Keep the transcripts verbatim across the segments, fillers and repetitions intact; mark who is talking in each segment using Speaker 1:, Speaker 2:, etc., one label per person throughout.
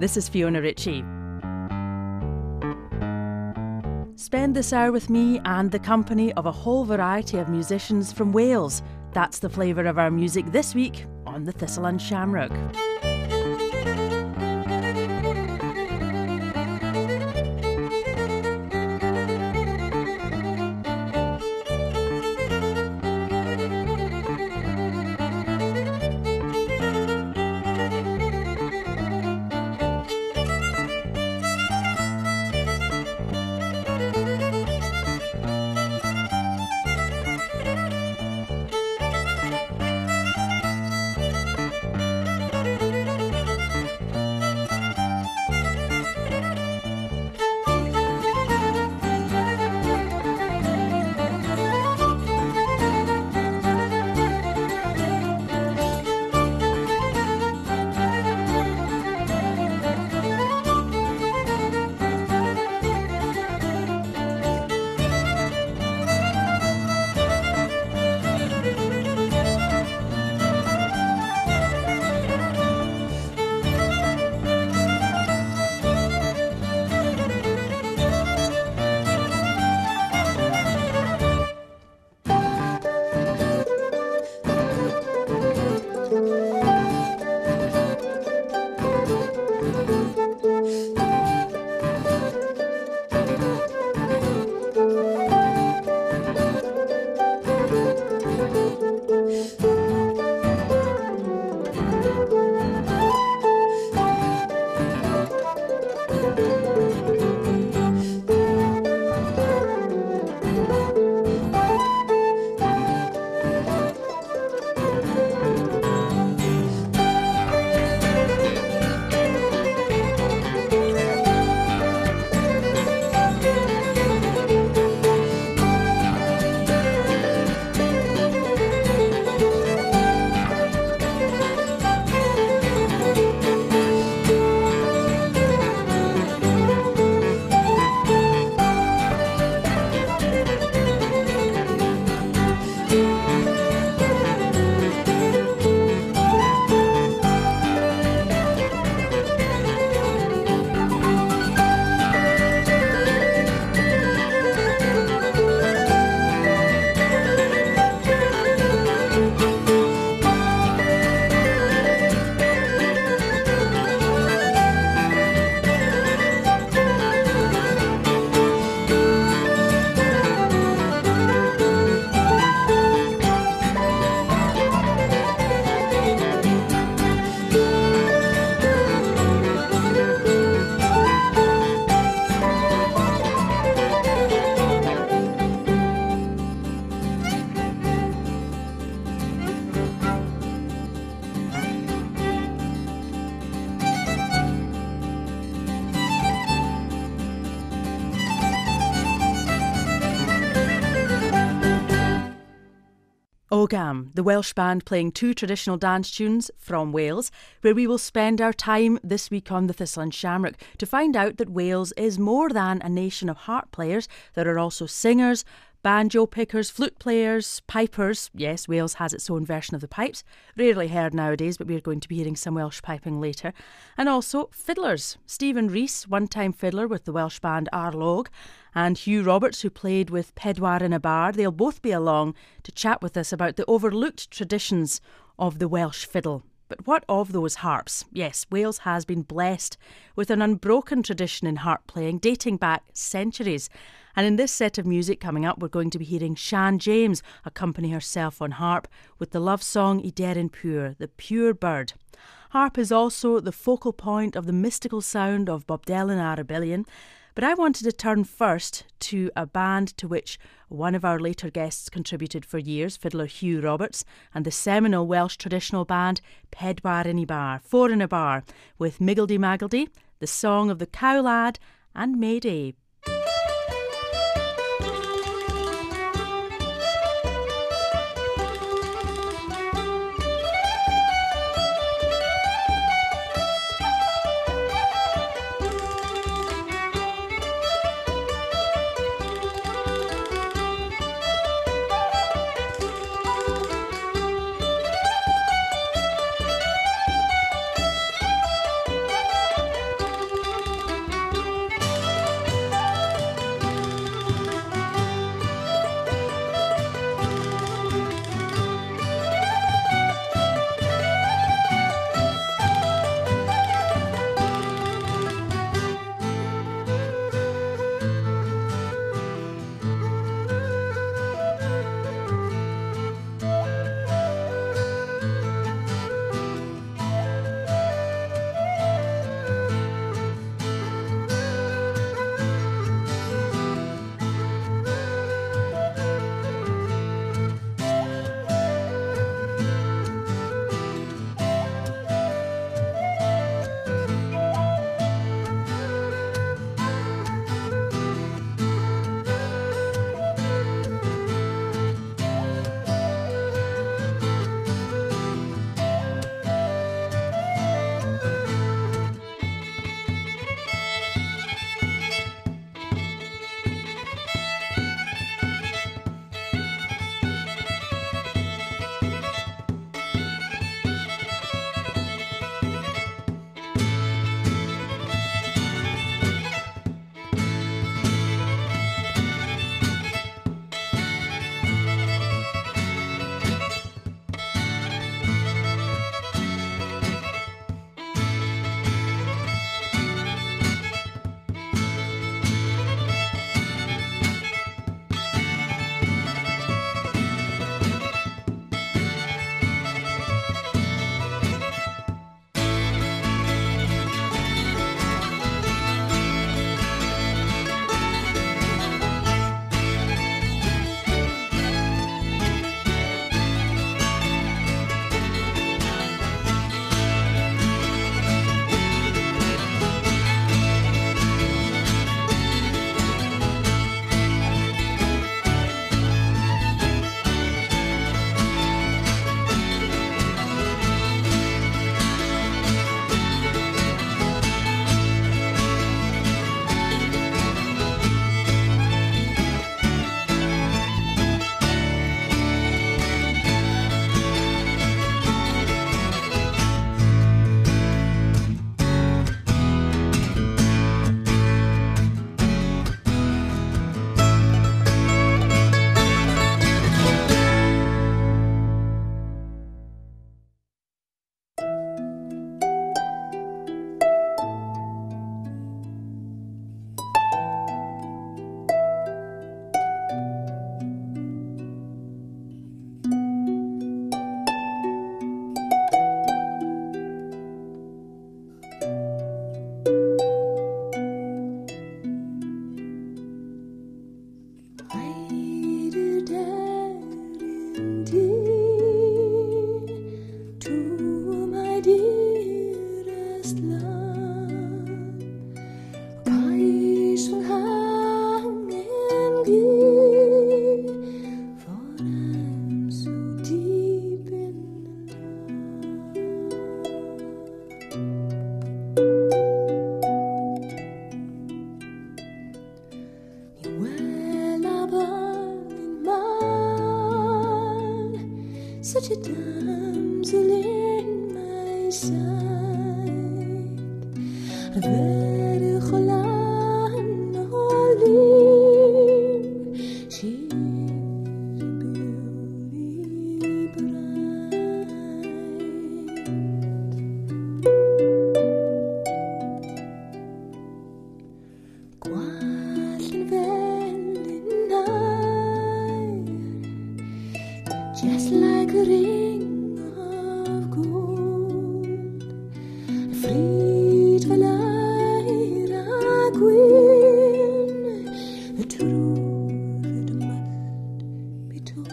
Speaker 1: this is Fiona Ritchie. Spend this hour with me and the company of a whole variety of musicians from Wales. That's the flavour of our music this week on the Thistle and Shamrock. Ogham, the Welsh band playing two traditional dance tunes from Wales, where we will spend our time this week on the Thistle and Shamrock to find out that Wales is more than a nation of harp players. There are also singers, banjo pickers, flute players, pipers. Yes, Wales has its own version of the pipes, rarely heard nowadays, but we're going to be hearing some Welsh piping later. And also fiddlers. Stephen Rees, one-time fiddler with the Welsh band Arlog, and Hugh Roberts, who played with Pedwar yn y Bar. They'll both be along to chat with us about the overlooked traditions of the Welsh fiddle. But what of those harps? Yes, Wales has been blessed with an unbroken tradition in harp playing dating back centuries. And in this set of music coming up, we're going to be hearing Sian James accompany herself on harp with the love song Iderin Pure, the pure bird. Harp is also the focal point of the mystical sound of Bob Dylan Arabellion. But I wanted to turn first to a band to which one of our later guests contributed for years, fiddler Hugh Roberts, and the seminal Welsh traditional band Pedwar yn y Bar, Four in a Bar, with Miggledy Maggledy, the song of the Cow Lad, and Mayday.
Speaker 2: damsel in my sight, very cholan olim, she's a beauty bright. Gwallt yn felyn aur, just like a ring of gold, fryd fel air a gwyn, the truth must be told.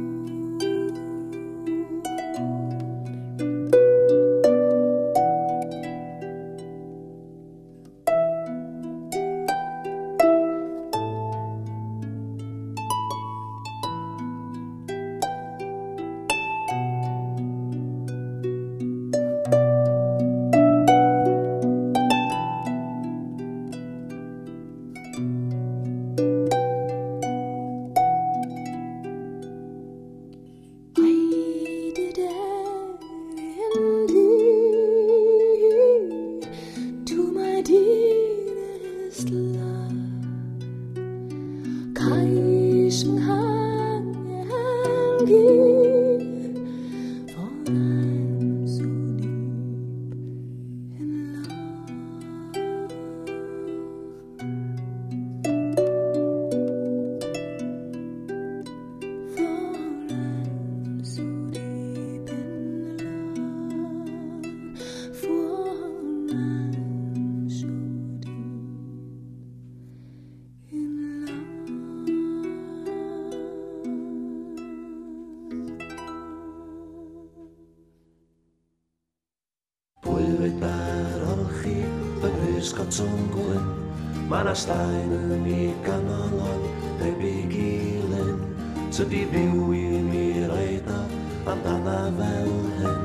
Speaker 3: Man a stein yn I ganolon debyg I lyn, so di fyw I mi reida amdana fel hyn.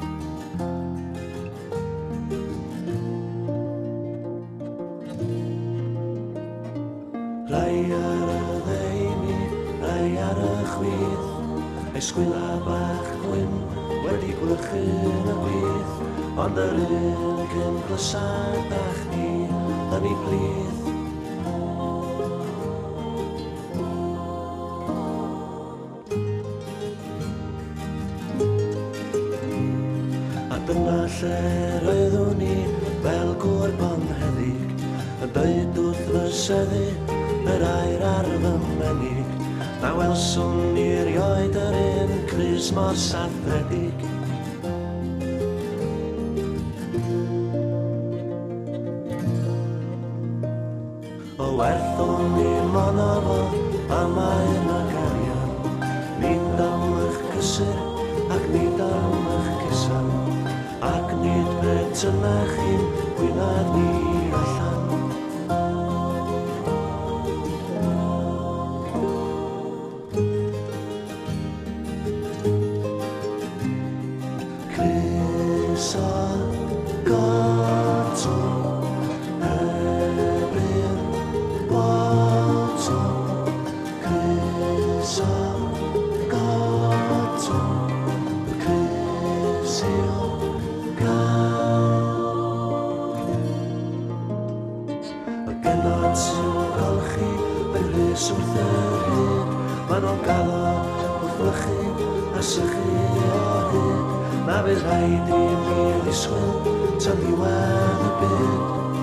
Speaker 3: Rai ar y ddeini, rai ar y chwith, ei sgwila bach gwyn wedi gwlychu'n y gwyth, ond yr un cyn glysad ach ni yn I blith. Dyna lle roeddwn I fel gŵr bonheddig, yn dweud wrth fy seddi yr air ar fy menig, na welswn i'r ioed yr un crys mor sathedig. O werthwn I mono fo a mae'n y garian, nid am eich cysur ac nid am eich cysan, ac nid beth yna chi'n gwynad ni allan. Crys o godwm, ebyn botwm, crys o godwm, crys i'w wrth yr hyn, ma'n o'n gaddo wrth lychu a sychu o hyn, na fydd rhaid I mi ddisgwyl tan ddiwedd y byd.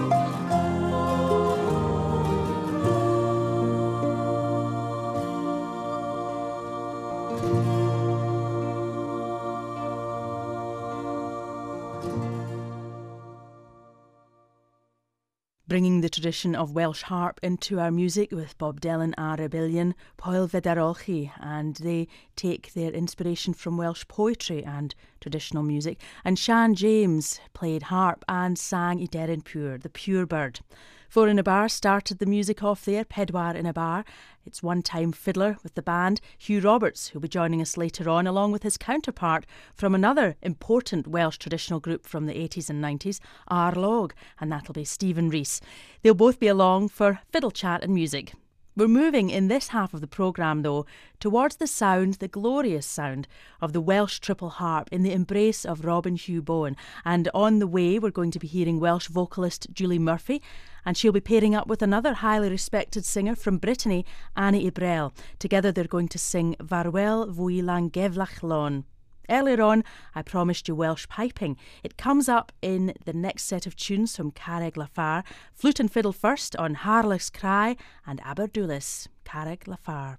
Speaker 1: Bringing the tradition of Welsh harp into our music with Bob Dylan a Rebellion, Pwyll Federolchi, and they take their inspiration from Welsh poetry and traditional music. And Sian James played harp and sang I Deryn Pure, the Pure Bird. Four in a Bar started the music off there, Pedwar in a Bar. It's one-time fiddler with the band, Hugh Roberts, who'll be joining us later on, along with his counterpart from another important Welsh traditional group from the eighties and nineties, Arlog, and that'll be Stephen Rees. They'll both be along for fiddle chat and music. We're moving in this half of the programme, though, towards the sound, the glorious sound, of the Welsh triple harp in the embrace of Robin Hugh Bowen. And on the way, we're going to be hearing Welsh vocalist Julie Murphy, and she'll be pairing up with another highly respected singer from Brittany, Annie Ibrel. Together they're going to sing Farwell Fwy Langeflach Lon. Earlier on, I promised you Welsh piping. It comes up in the next set of tunes from Carreg Lafar. Flute and fiddle first on Harlech's Cry and Aberdulis, Carreg Lafar.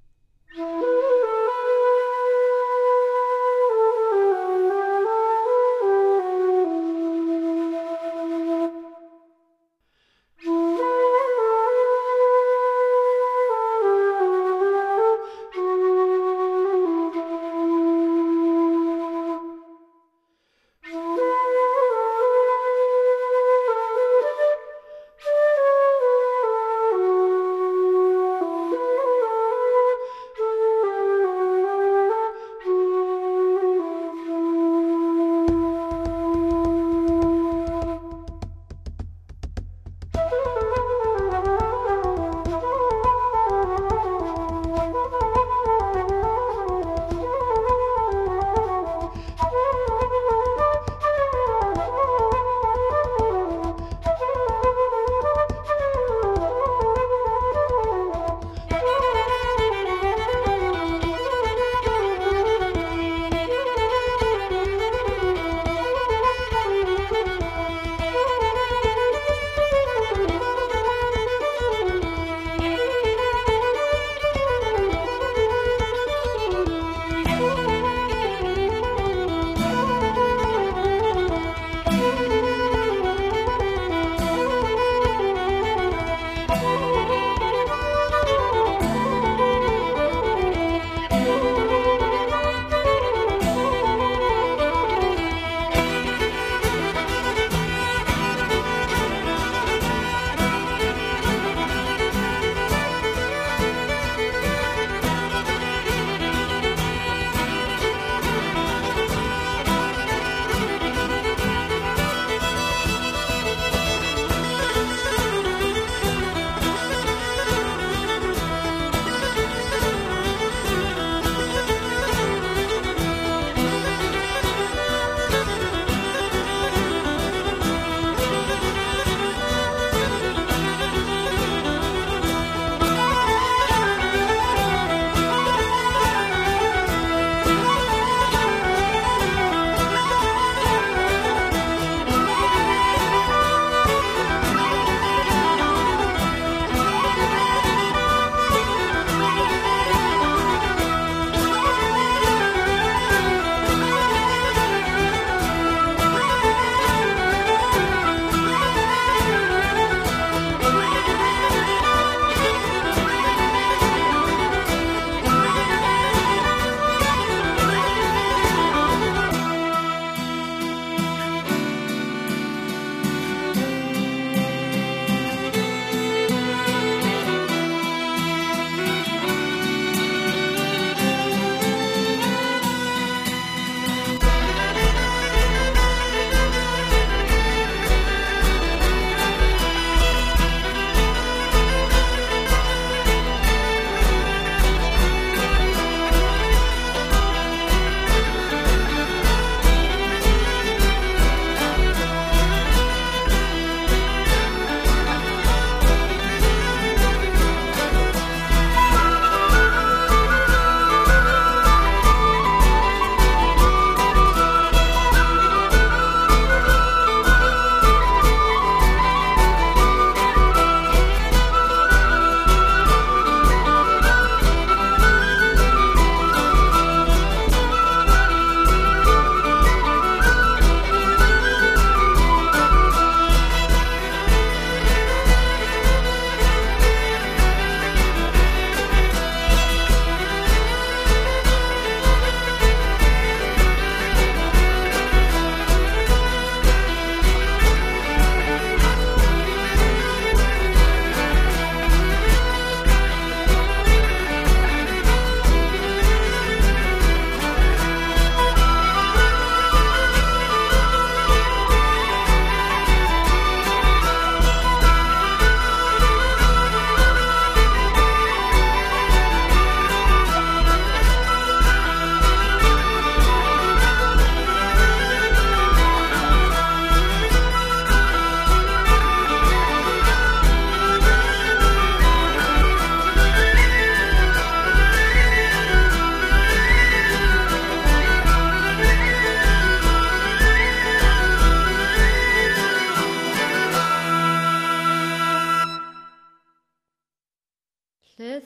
Speaker 2: Thank you.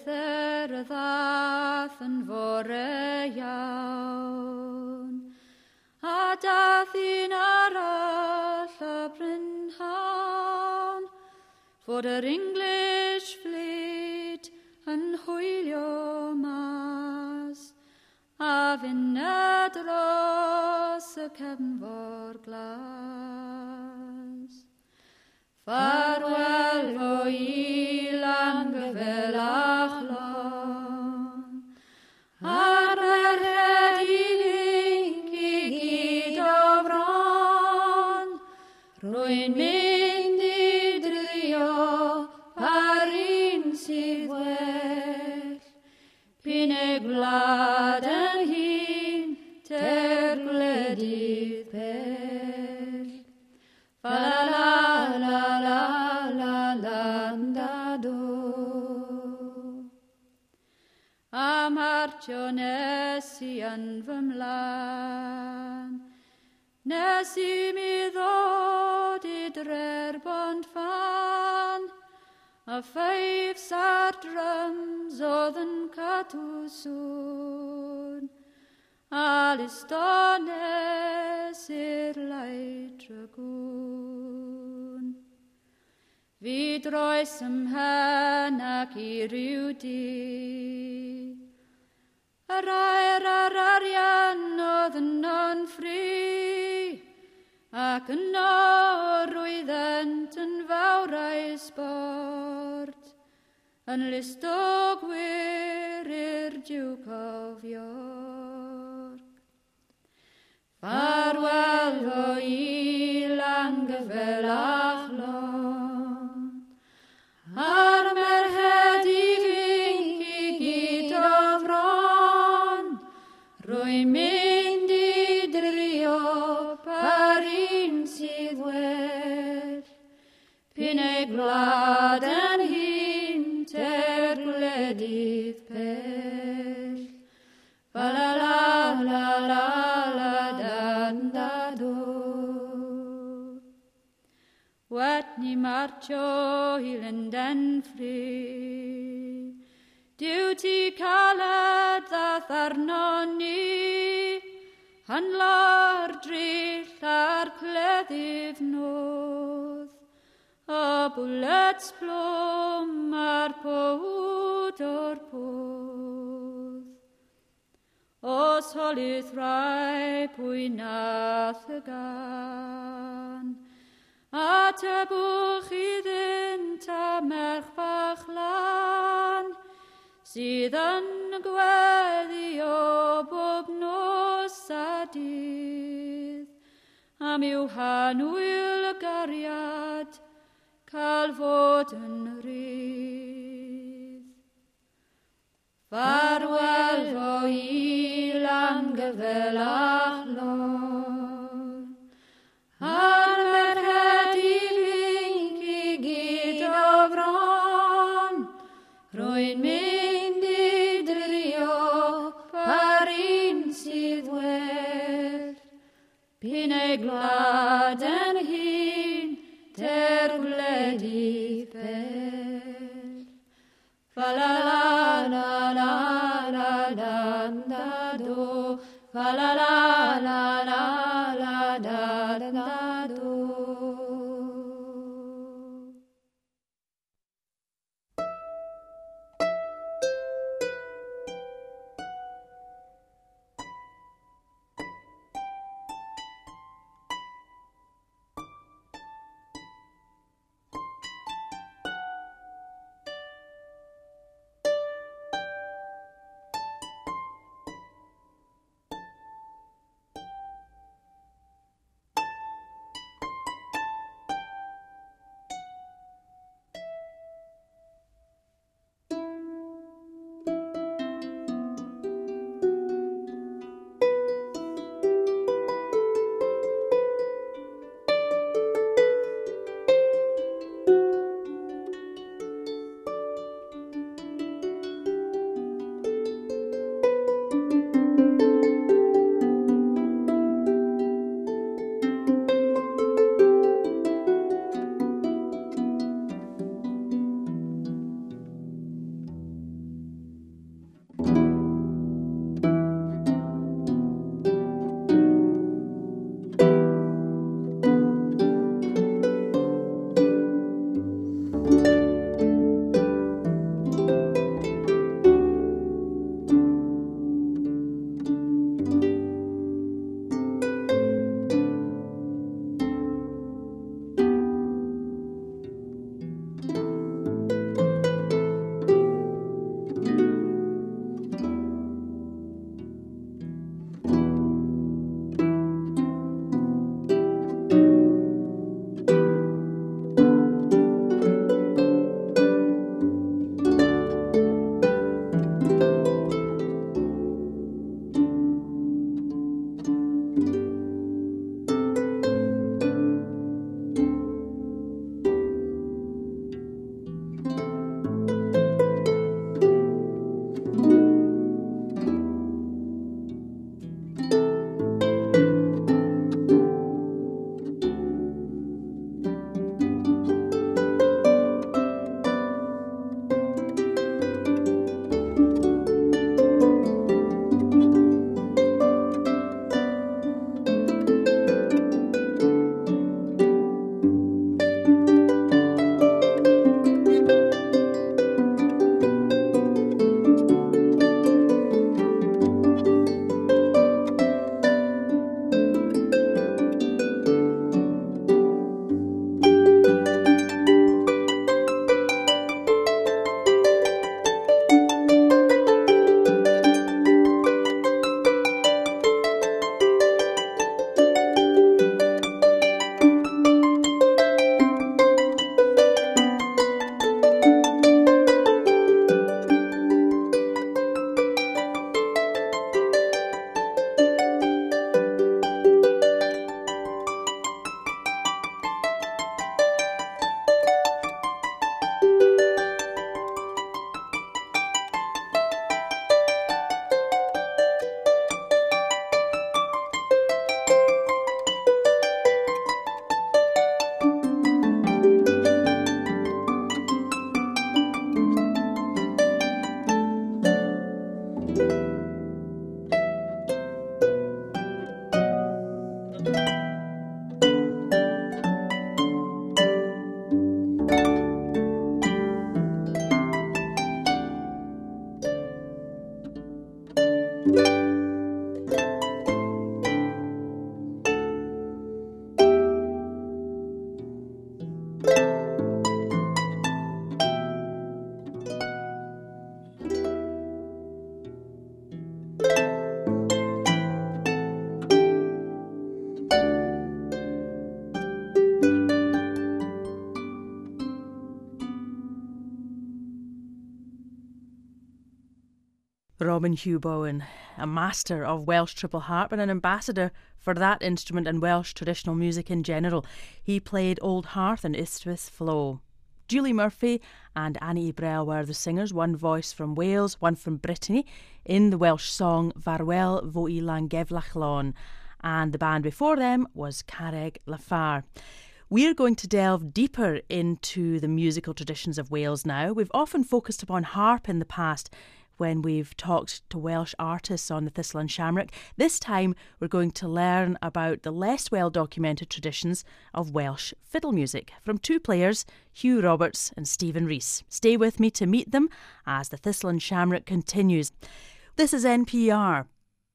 Speaker 4: yr ddath yn fore iawn, a dath un arall y brynhawn, fod yr English fleet yn hwylio mas, a finna dros y cefnfor glas. Farwel fo ilan gyfel achlon, ar merched unig i gyd o fron, rwy'n mynd i drio par un sydd well, pyn y gwlad yn hun ter gwledydd pell. Fa la la la la la da do. A martio nes i yn fy mlan, nes i mi ddod i drer bont fan, a fives a'r drums oedd yn cadw sŵn, a listones i'r laid dragwn. Fi droes ymhen ac i ryw di, yr air ar arian oedd yn on ffri, ac yno rwyddent yn fawrau sport, yn listogwyr i'r Duke of York. Farwel fo ilan gyfel achlon, ar merched ifanc i gyd o fron, rwy'n mynd i drio par un sydd well, pyn ei gwlad yn hun ter gwledydd pell. Fa la la la la la dan da do. Wet ni marcho i Linden ffri, diwti caled ddath arno ni, hanlar drill ar cleddyf nodd, a bullets plwm ar powd o'r podd. Os holydd rai pwy nath y gan, a tebwch iddynt a merch bach lan, sydd yn gweddi o bob nos a dydd, am i'w hanwyl y gariad cael fod yn rydd. Farwel fo ilan gyfel achlon, ar merched ifanc i gyd o fron, rwy'n mynd i drio par un sydd well, pyn ei gwlad yn hun ter gwledydd pell. Fa la la la la la da da do, fa la la la la la da da do.
Speaker 1: Robin Hugh Bowen, a master of Welsh triple harp and an ambassador for that instrument and Welsh traditional music in general. He played Old Hearth and Ystwyth Flo. Julie Murphy and Annie Brel were the singers, one voice from Wales, one from Brittany, in the Welsh song Farwell Fo I Langeflach Lon, and the band before them was Carreg Lafar. We're going to delve deeper into the musical traditions of Wales now. We've often focused upon harp in the past when we've talked to Welsh artists on the Thistle and Shamrock. This time we're going to learn about the less well documented traditions of Welsh fiddle music from two players, Hugh Roberts and Stephen Rees. Stay with me to meet them as the Thistle and Shamrock continues. This is N P R.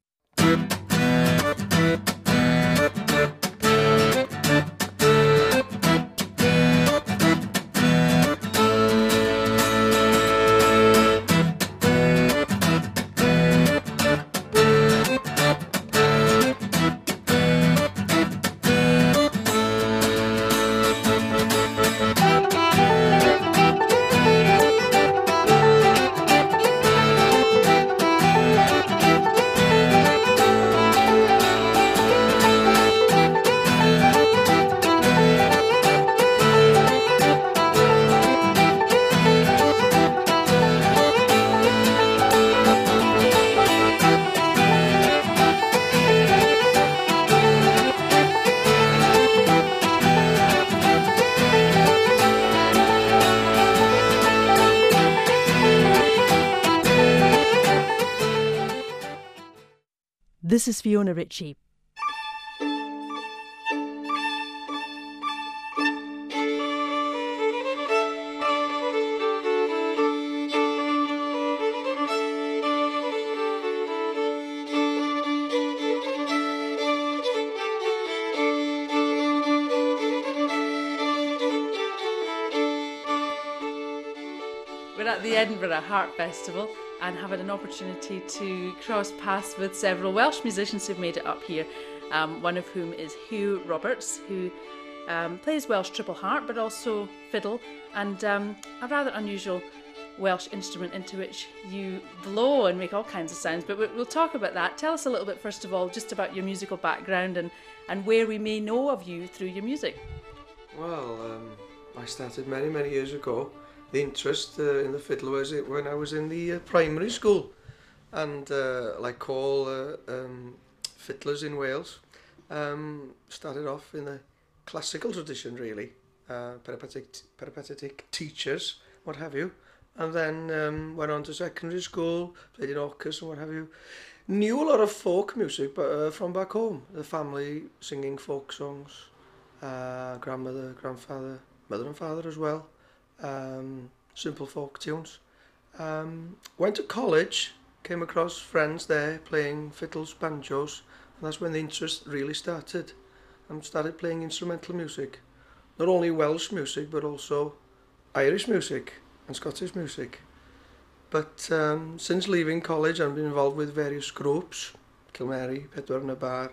Speaker 1: This is Fiona Ritchie. We're at the Edinburgh Harp Festival and having an opportunity to cross paths with several Welsh musicians who've made it up here, um, one of whom is Hugh Roberts, who um, plays Welsh triple harp but also fiddle, and um, a rather unusual Welsh instrument into which you blow and make all kinds of sounds, but we'll talk about that. Tell us a little bit, first of all, just about your musical background and, and where we may know of you through your music.
Speaker 5: Well, um, I started many, many years ago. The interest uh, in the fiddle was it when I was in the uh, primary school, and uh, like all uh, um, fiddlers in Wales, um, started off in the classical tradition really, uh, peripatetic, peripatetic teachers, what have you, and then um, went on to secondary school, played in orchestra and what have you. Knew a lot of folk music, but uh, from back home, the family singing folk songs, uh, grandmother, grandfather, mother and father as well. Um, simple folk tunes. Um, went to college, came across friends there playing fiddles, banjos, and that's when the interest really started. And started playing instrumental music, not only Welsh music but also Irish music and Scottish music. But um, since leaving college I've been involved with various groups, Kilmary, Pedwar yn y Bar.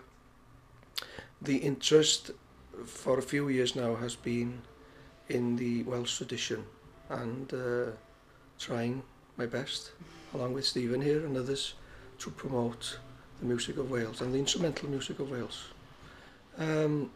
Speaker 5: The interest for a few years now has been in the Welsh tradition and uh, trying my best, along with Stephen here and others, to promote the music of Wales and the instrumental music of Wales. Um,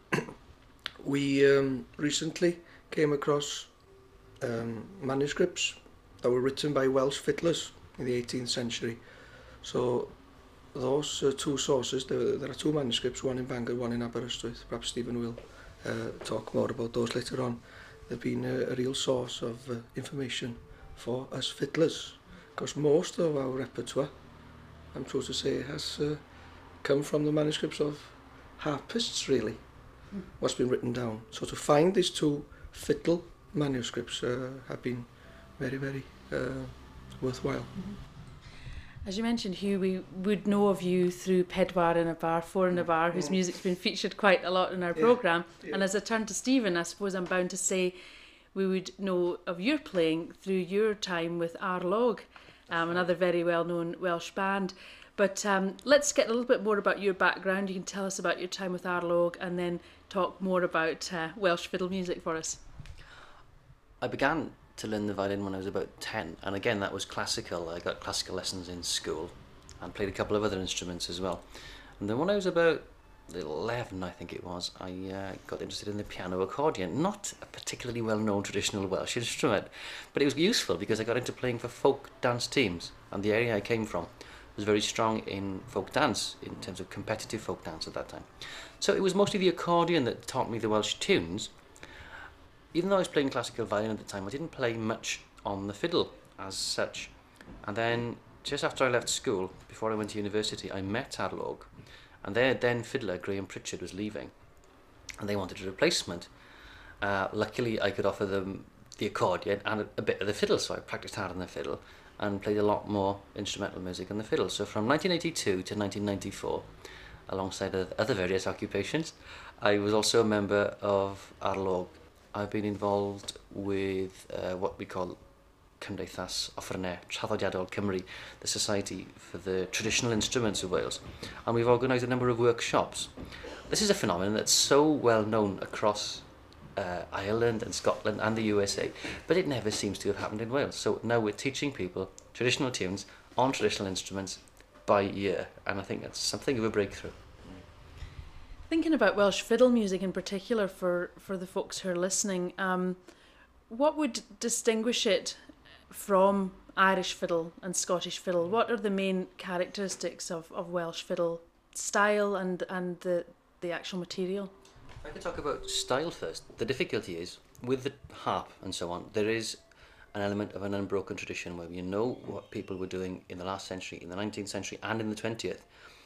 Speaker 5: we um, recently came across um, manuscripts that were written by Welsh fiddlers in the eighteenth century. So those uh, two sources, there, there are two manuscripts, one in Bangor, one in Aberystwyth. Perhaps Stephen will uh, talk more about those later on. They've been a, a real source of uh, information for us fiddlers, because most of our repertoire, I'm true to say, has uh, come from the manuscripts of harpists really, mm. what's been written down. So to find these two fiddle manuscripts uh, have been very, very uh, worthwhile. Mm-hmm.
Speaker 1: As you mentioned, Hugh, we would know of you through Pedwar yn y Bar, Four yn y Bar, whose mm. music's been featured quite a lot in our yeah. programme. Yeah. And as I turn to Stephen, I suppose I'm bound to say we would know of your playing through your time with Arlog, um, another very well-known Welsh band. But um, let's get a little bit more about your background. You can tell us about your time with Arlog and then talk more about uh, Welsh fiddle music for us.
Speaker 6: I began to learn the violin when I was about ten, and again that was classical. I got classical lessons in school, and played a couple of other instruments as well. And then when I was about eleven, I think it was, I uh, got interested in the piano accordion. Not a particularly well-known traditional Welsh instrument, but it was useful because I got into playing for folk dance teams, and the area I came from was very strong in folk dance, in terms of competitive folk dance at that time. So it was mostly the accordion that taught me the Welsh tunes. Even though I was playing classical violin at the time, I didn't play much on the fiddle as such. And then, just after I left school, before I went to university, I met Arlog, and their then fiddler, Graham Pritchard, was leaving, and they wanted a replacement. Uh, luckily, I could offer them the accordion and a, a bit of the fiddle, so I practiced hard on the fiddle and played a lot more instrumental music on the fiddle. So from nineteen eighty-two to nineteen ninety-four, alongside other various occupations, I was also a member of Arlog. I've been involved with uh, what we call Cymdeithas Offerne Traddodiadol Cymru, the Society for the Traditional Instruments of Wales, and we've organised a number of workshops. This is a phenomenon that's so well known across uh, Ireland and Scotland and the U S A, but it never seems to have happened in Wales. So now we're teaching people traditional tunes on traditional instruments by ear, and I think that's something of a breakthrough.
Speaker 1: Thinking about Welsh fiddle music in particular for, for the folks who are listening, um, what would distinguish it from Irish fiddle and Scottish fiddle? What are the main characteristics of, of Welsh fiddle style and, and the, the actual material?
Speaker 6: I could talk about style first. The difficulty is, with the harp and so on, there is an element of an unbroken tradition where you know what people were doing in the last century, in the nineteenth century and in the twentieth.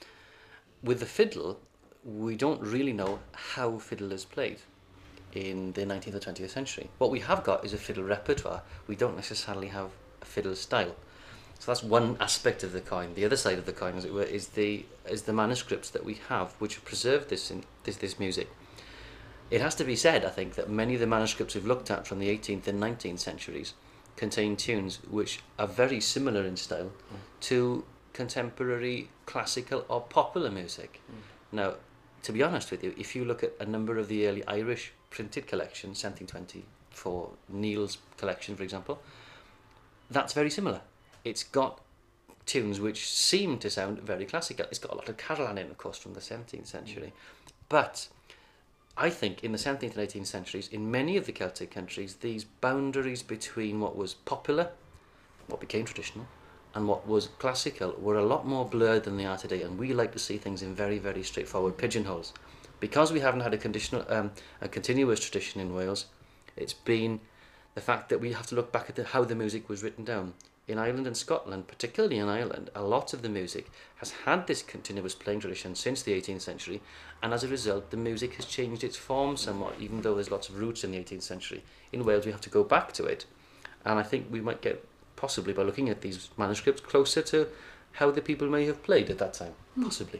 Speaker 6: With the fiddle, we don't really know how fiddle is played in the nineteenth or twentieth century. What we have got is a fiddle repertoire. We don't necessarily have a fiddle style. So that's one aspect of the coin. The other side of the coin, as it were, is the is the manuscripts that we have, which have preserved this in, this this music. It has to be said, I think, that many of the manuscripts we've looked at from the eighteenth and nineteenth centuries contain tunes which are very similar in style mm. to contemporary classical or popular music. Mm. Now, to be honest with you, if you look at a number of the early Irish printed collections, seventeen twenty-four, Neil's collection, for example, that's very similar. It's got tunes which seem to sound very classical. It's got a lot of Carolan in, of course, from the seventeenth century. But I think in the seventeenth and eighteenth centuries, in many of the Celtic countries, these boundaries between what was popular, what became traditional, and what was classical were a lot more blurred than they are today, and we like to see things in very, very straightforward pigeonholes. Because we haven't had a conditional, um, a continuous tradition in Wales, it's been the fact that we have to look back at the, how the music was written down. In Ireland and Scotland, particularly in Ireland, a lot of the music has had this continuous playing tradition since the eighteenth century, and as a result, the music has changed its form somewhat, even though there's lots of roots in the eighteenth century. In Wales, we have to go back to it, and I think we might get, possibly by looking at these manuscripts, closer to how the people may have played at that time, possibly.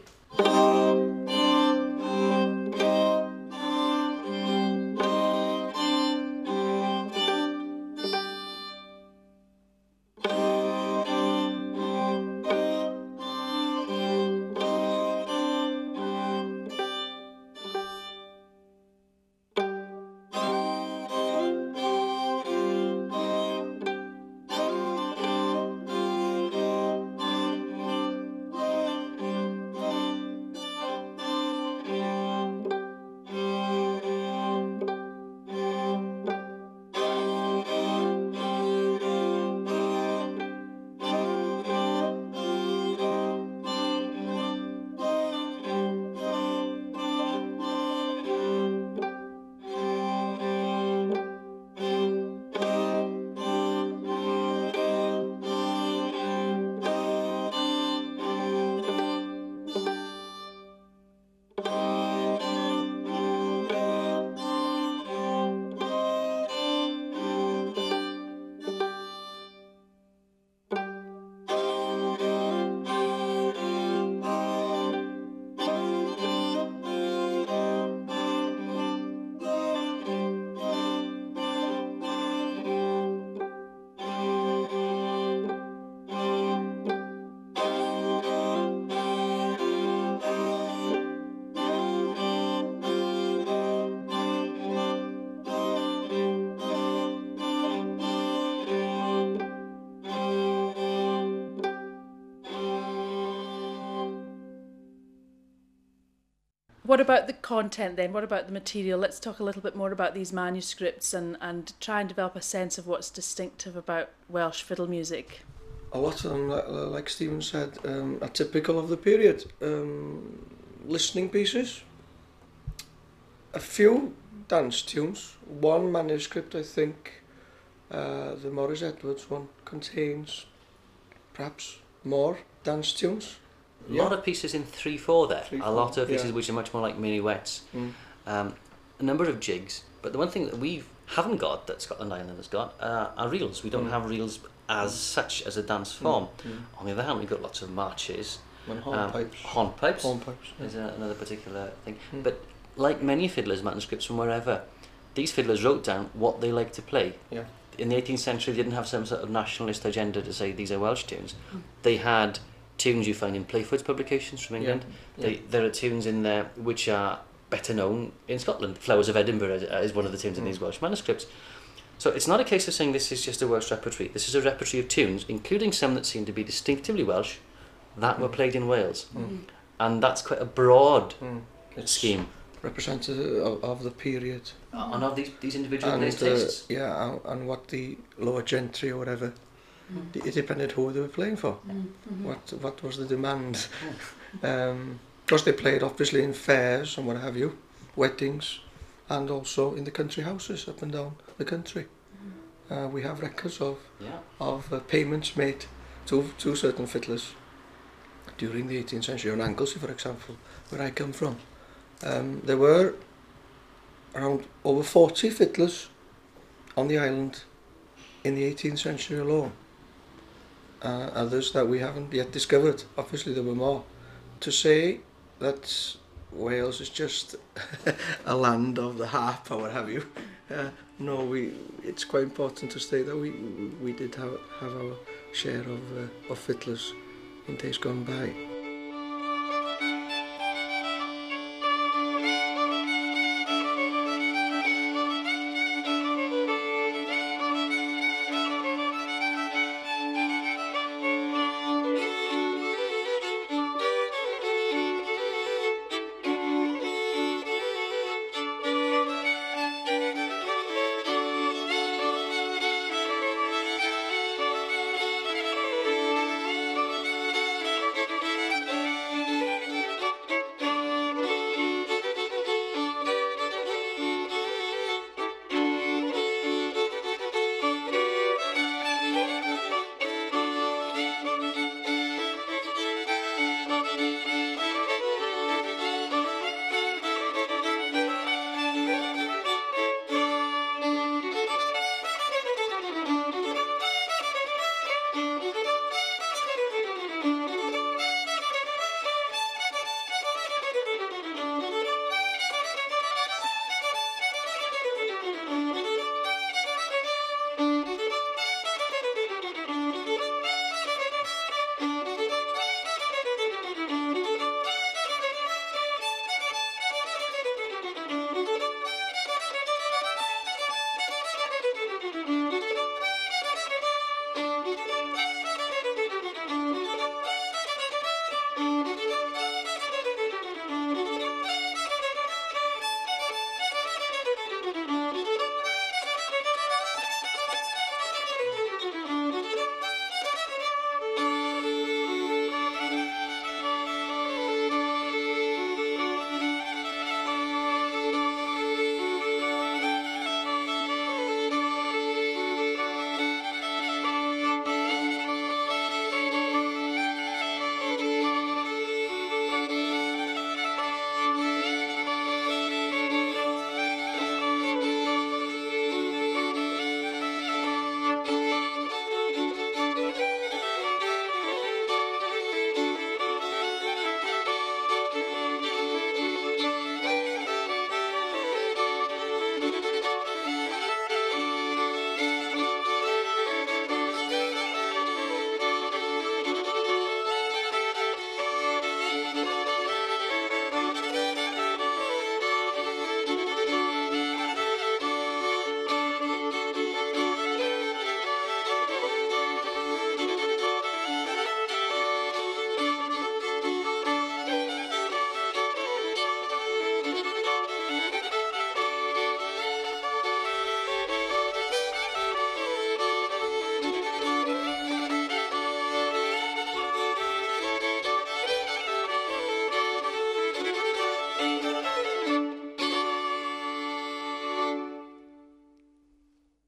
Speaker 1: What about the content then? What about the material? Let's talk a little bit more about these manuscripts and, and try and develop a sense of what's distinctive about Welsh fiddle music.
Speaker 5: A lot of them, li- like Stephen said, um, are typical of the period. Um, listening pieces, a few dance tunes, one manuscript, I think, uh, the Morris Edwards one, contains perhaps more dance tunes.
Speaker 6: A lot of pieces in three four there.
Speaker 5: Three,
Speaker 6: a lot
Speaker 5: four,
Speaker 6: of pieces
Speaker 5: yeah.
Speaker 6: which are much more like minuets.
Speaker 5: Mm.
Speaker 6: Um, a number of jigs. But the one thing that we haven't got, that Scotland Island has got, uh, are reels. We don't
Speaker 5: Mm.
Speaker 6: have reels as such as a dance form.
Speaker 5: Mm.
Speaker 6: On the other hand, we've got lots of marches.
Speaker 5: And
Speaker 6: Um,
Speaker 5: hornpipes.
Speaker 6: Hornpipes
Speaker 5: Hornpipes.
Speaker 6: is a, another particular thing.
Speaker 5: Mm.
Speaker 6: But like many fiddlers' manuscripts from wherever, these fiddlers wrote down what they like to play.
Speaker 5: Yeah.
Speaker 6: In the eighteenth century, they didn't have some sort of nationalist agenda to say these are Welsh tunes. They had tunes you find in Playford's publications from England.
Speaker 5: Yeah.
Speaker 6: They, there are tunes in there which are better known in Scotland. Flowers of Edinburgh is, is one of the tunes in
Speaker 5: Mm.
Speaker 6: these Welsh manuscripts. So it's not a case of saying this is just a Welsh repertory. This is a repertory of tunes, including some that seem to be distinctively Welsh, that were
Speaker 5: Mm.
Speaker 6: played in Wales.
Speaker 5: Mm.
Speaker 6: And that's quite a broad
Speaker 5: Mm. It's
Speaker 6: scheme.
Speaker 5: representative of, of the period.
Speaker 6: And of these, these individual
Speaker 5: And,
Speaker 6: players'
Speaker 5: uh,
Speaker 6: tastes.
Speaker 5: yeah, and, and what the lower gentry or whatever, it depended who they were playing for. What what was the demand? um, because they played obviously in fairs and what have you, weddings, and also in the country houses up and down the country. Uh, we have records of
Speaker 6: Yeah.
Speaker 5: of uh, payments made to to certain fiddlers during the eighteenth century. On Anglesey, for example, where I come from, um, there were around over forty fiddlers on the island in the eighteenth century alone. Uh, others that we haven't yet discovered. Obviously there were more. To say that Wales is just a land of the harp or what have you, uh, no, we. It's quite important to state that we we did have, have our share of, uh, of fiddlers in days gone by.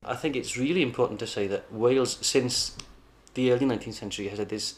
Speaker 6: I think it's really important to say that Wales, since the early nineteenth century, has had this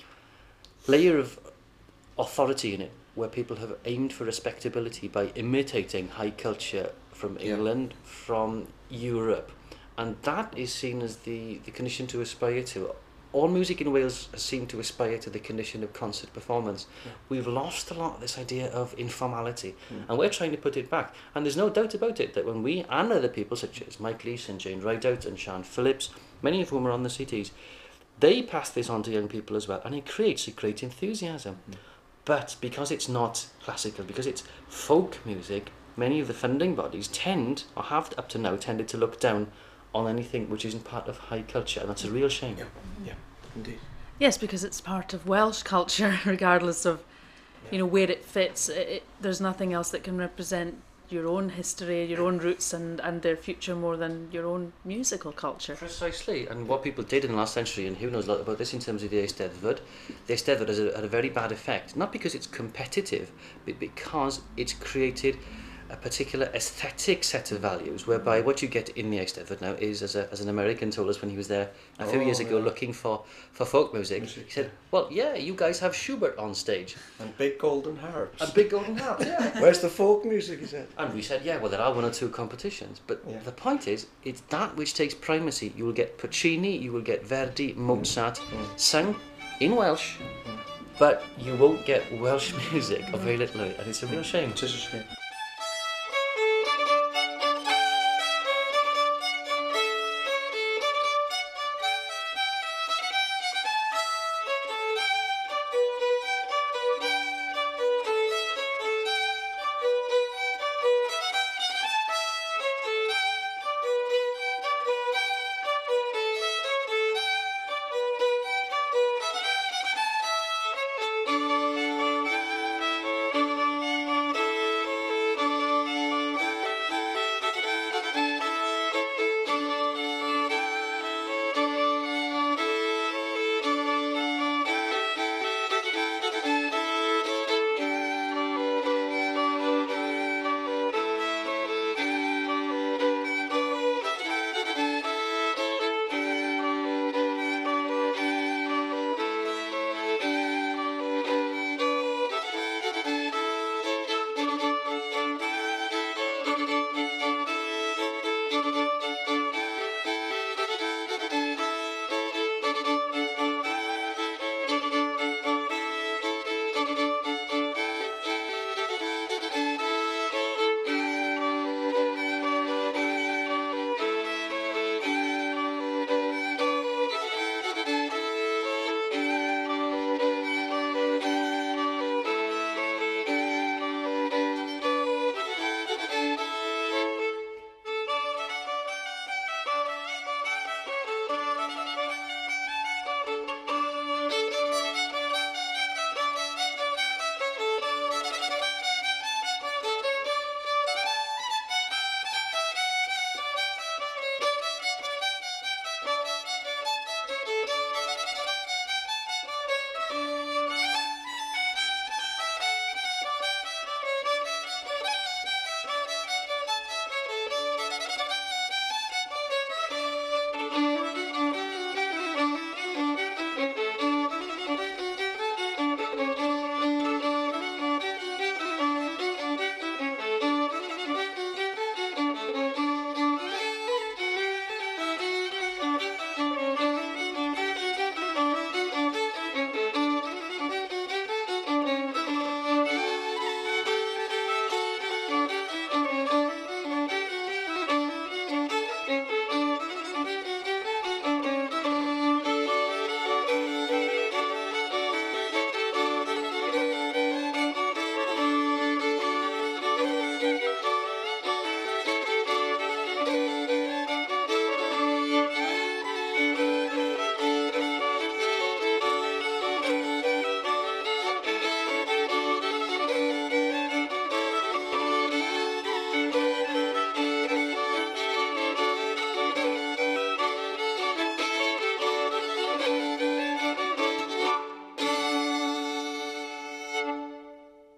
Speaker 6: layer of authority in it, where people have aimed for respectability by imitating high culture from England, yeah. from Europe, and that is seen as the, the condition to aspire to. All music in Wales has seemed to aspire to the condition of concert performance. Yeah. We've lost a lot of this idea of informality, mm. and we're trying to put it back. And there's no doubt about it that when we, and other people such as Mike Leese and Jane Rideout and Sian Phillips, many of whom are on the C Ts, they pass this on to young people as well, and it creates a great enthusiasm. Mm. But because it's not classical, because it's folk music, many of the funding bodies tend, or have up to now, tended to look down on anything which isn't part of high culture, and that's a real shame.
Speaker 5: Yeah, yeah, indeed.
Speaker 1: Yes, because it's part of Welsh culture, regardless of, you know, where it fits. It, it, there's nothing else that can represent your own history, your own roots, and, and their future more than your own musical culture.
Speaker 6: Precisely, and what people did in the last century, and who knows a lot about this in terms of the Eisteddfod, the Eisteddfod has a, had a very bad effect, not because it's competitive, but because it's created a particular aesthetic set of values, whereby what you get in the Eisteddfod now is, as, a, as an American told us when he was there a few oh, years ago, yeah. looking for, for folk music, music, he said, well, yeah, you guys have Schubert on stage.
Speaker 5: And big golden harps.
Speaker 6: And big golden harps, yeah.
Speaker 5: Where's the folk music, he said.
Speaker 6: And we said, yeah, well, there are one or two competitions, but yeah. the point is, it's that which takes primacy. You will get Puccini, you will get Verdi, Mozart, mm. sung in Welsh, mm. but you won't get Welsh music, or very little of it, and it's a real shame.
Speaker 5: It is a shame.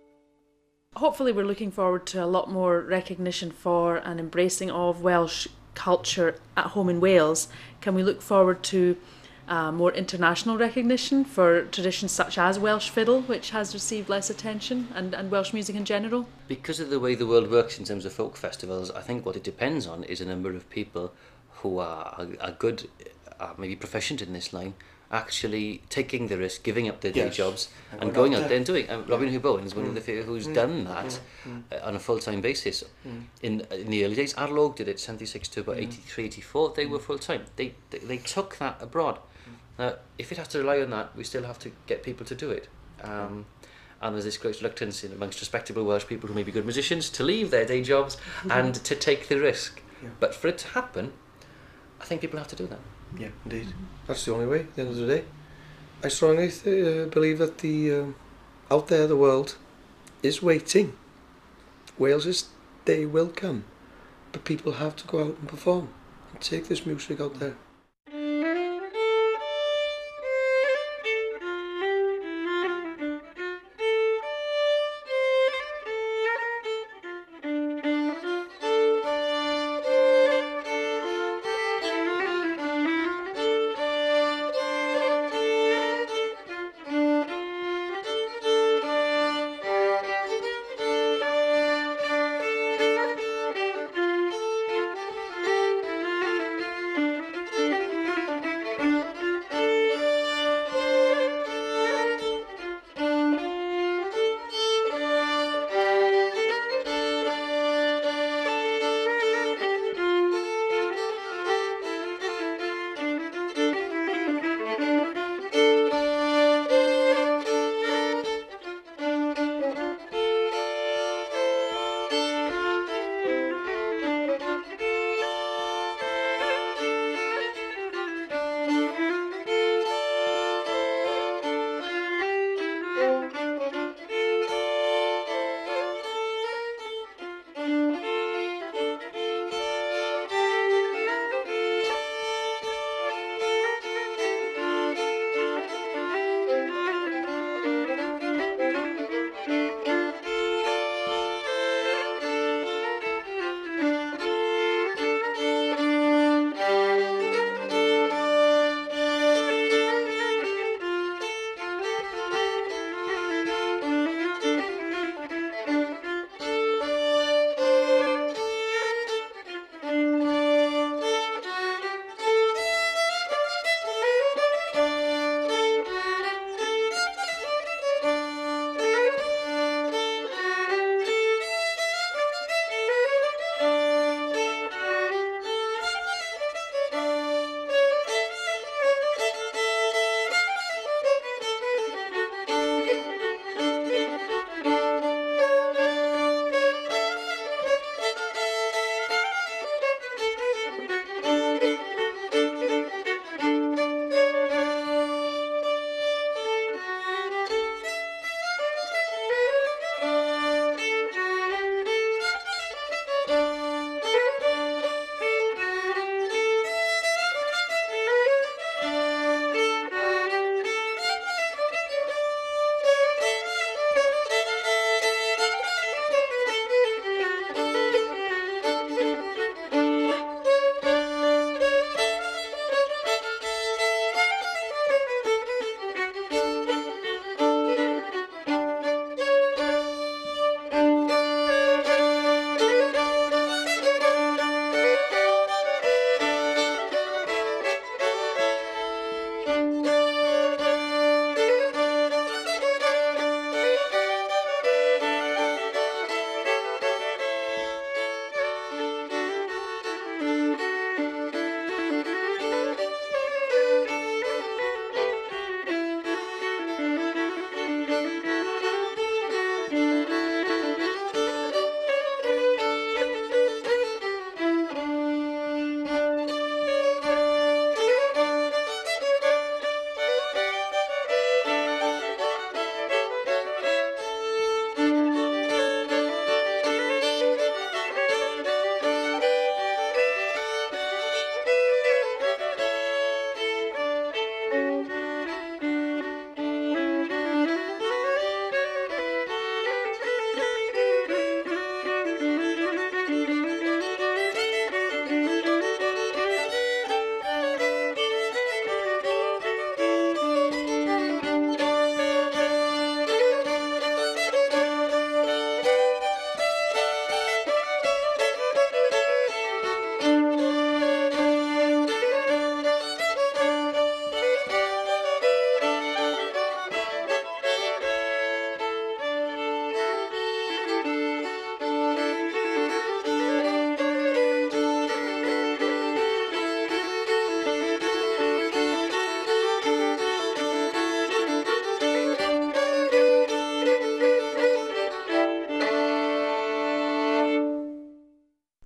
Speaker 1: hopefully we're looking forward to a lot more recognition for and embracing of Welsh culture at home in Wales, can we look forward to uh, more international recognition for traditions such as Welsh fiddle, which has received less attention, and, and Welsh music in general?
Speaker 6: Because of the way the world works in terms of folk festivals, I think what it depends on is a number of people who are, are, are good, are maybe proficient in this line, actually taking the risk, giving up their day
Speaker 5: Yes.
Speaker 6: jobs,
Speaker 5: And
Speaker 6: and
Speaker 5: going
Speaker 6: going
Speaker 5: out
Speaker 6: out there and doing. Um, Robin Hugh Bowen is one of the few who's done that uh, on a full-time basis. In in the early days, Arlog did it seventy-six to about eighty-three, eighty-four. They were full-time. They, they they took that abroad. Now, if it has to rely on that, we still have to get people to do it. Um, and there's this great reluctance in amongst respectable Welsh people who may be good musicians to leave their day jobs and to take the risk.
Speaker 5: Yeah.
Speaker 6: But for it to happen, I think people have to do that.
Speaker 5: Yeah, indeed. That's the only way, at the end of the day. I strongly th- uh, believe that the um, out there, the world is waiting. Wales's day will come, but people have to go out and perform and take this music out there.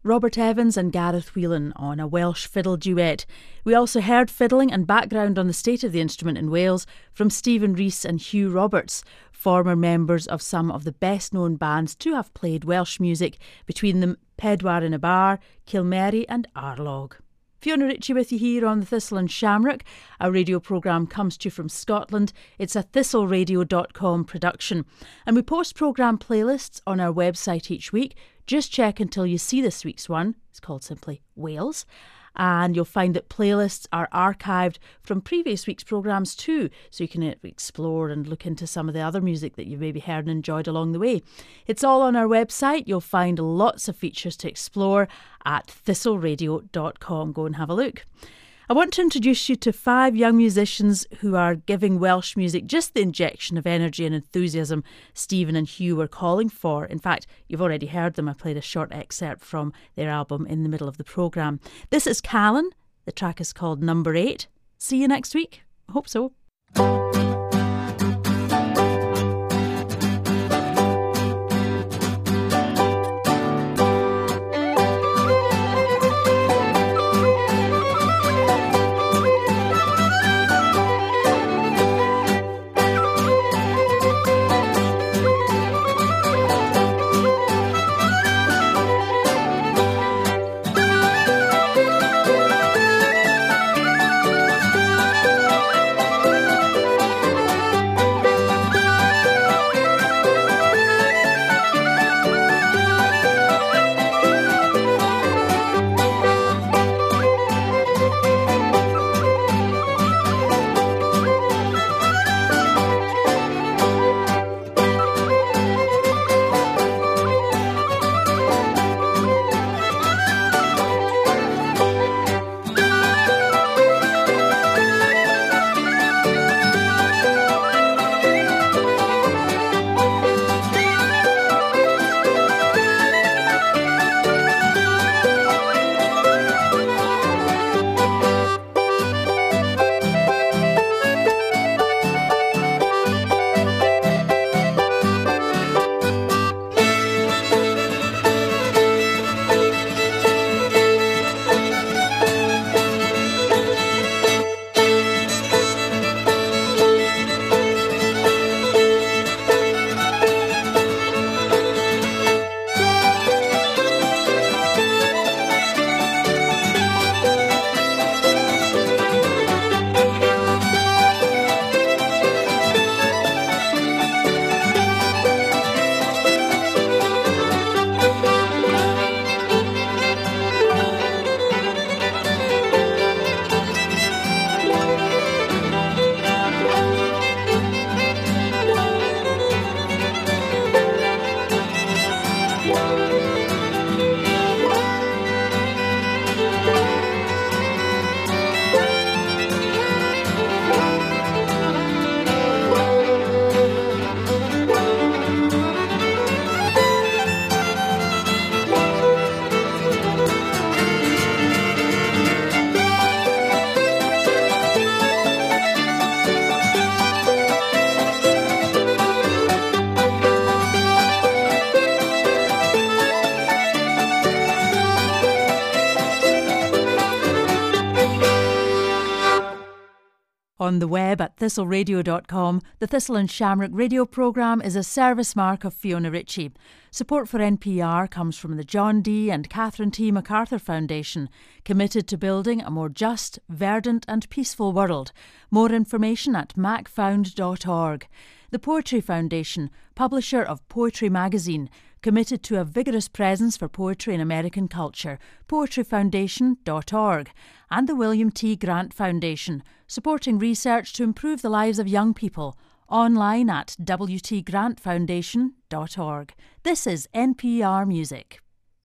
Speaker 1: Robert Evans and Gareth Whelan on a Welsh fiddle duet. We also heard fiddling and background on the state of the instrument in Wales from Stephen Rees and Hugh Roberts, former members of some of the best-known bands to have played Welsh music, between them Pedwar yn y Bar, Kilmary and Arlog. Fiona Ritchie with you here on the Thistle and Shamrock. Our radio programme comes to you from Scotland. It's a thistle radio dot com production. And we post programme playlists on our website each week. Just check until you see this week's one. It's called simply Wales. And you'll find that playlists are archived from previous week's programmes too, so you can explore and look into some of the other music that you've maybe heard and enjoyed along the way. It's all on our website. You'll find lots of features to explore at thistle radio dot com. Go and have a look. I want to introduce you to five young musicians who are giving Welsh music just the injection of energy and enthusiasm Stephen and Hugh were calling for. In fact, you've already heard them. I played a short excerpt from their album in the middle of the programme. This is Callan. The track is called Number Eight. See you next week. I hope so. On the web at thistle radio dot com, the Thistle and Shamrock radio programme is a service mark of Fiona Ritchie. Support for N P R comes from the John D and Catherine T MacArthur Foundation, committed to building a more just, verdant and peaceful world. More information at mac found dot org. The Poetry Foundation, publisher of Poetry Magazine, committed to a vigorous presence for poetry in American culture, poetry foundation dot org, and the William T. Grant Foundation, supporting research to improve the lives of young people, online at w t grant foundation dot org. This is N P R Music.